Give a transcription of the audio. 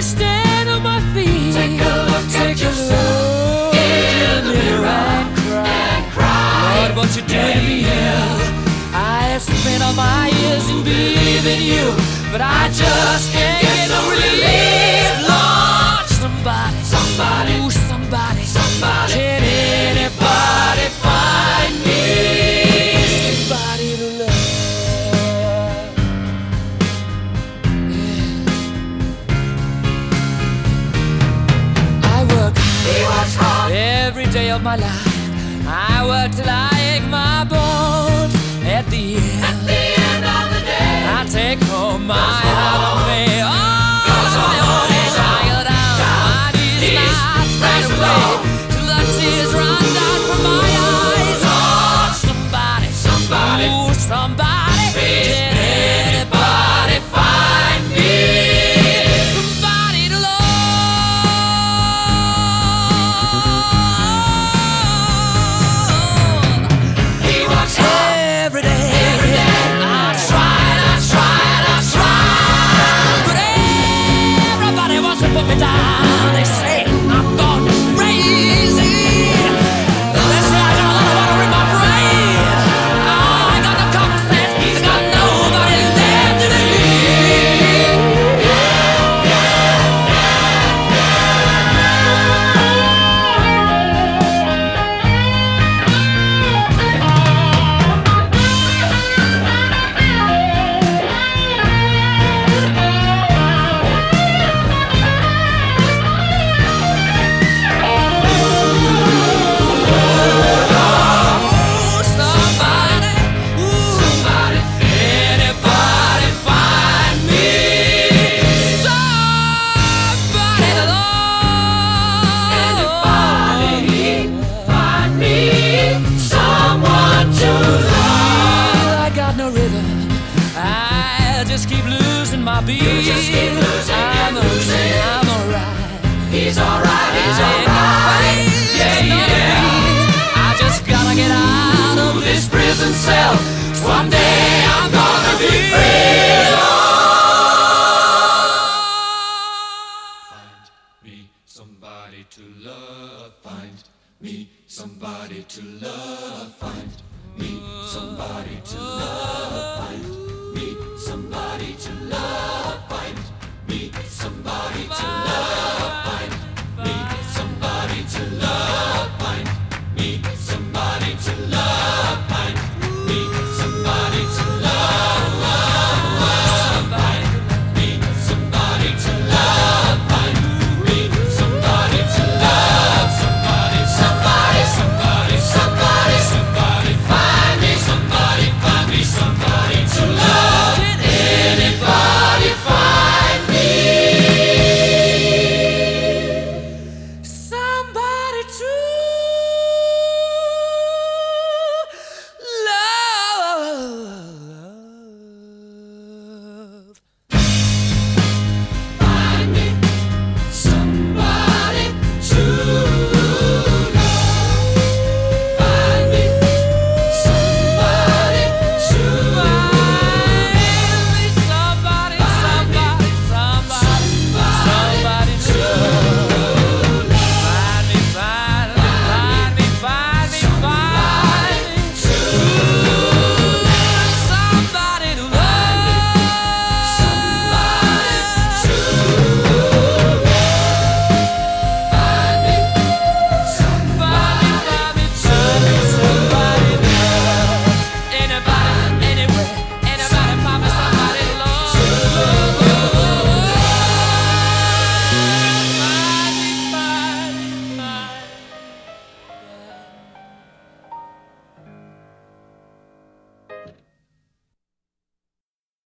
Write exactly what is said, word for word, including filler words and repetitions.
me stand on my feet. Take a look Take at a yourself look in the mirror and cry. and cry. Lord, what you doing to me? I have spent all my years in believing you, but I just can't get no relief. Lord, somebody, Somebody, ooh, somebody, somebody. can anybody find me somebody to love? Yeah. I work He works hard every day of my life. I work till I ache my bones. At the end, at the end of the day. I take home my heart of me. Oh, Goes on, I down, go down, my knees knees, now straight praise the away Lord. till the tears run down from my eyes. Oh, somebody, Somebody, ooh, somebody, please, can anybody find me somebody to love? he works hard Every day, every day. I tried, I tried, I tried, but everybody wants to put me down. They say I'm gone crazy. They say I got a lot of water in my brain. I got no common sense. I got nobody left to believe. Ooh, somebody, ooh, Somebody, anybody find me somebody to love? anybody find me someone to love. I got no rhythm. I just keep losing my beat. You just keep losing I'm and okay, losing. I'm alright. He's alright, he's I ain't alright. afraid, Yeah, it's not yeah. me. I just gotta get out of this prison cell. Someday I'm gonna be free. Find me somebody to love. Find me somebody to love. Find me somebody to love. Find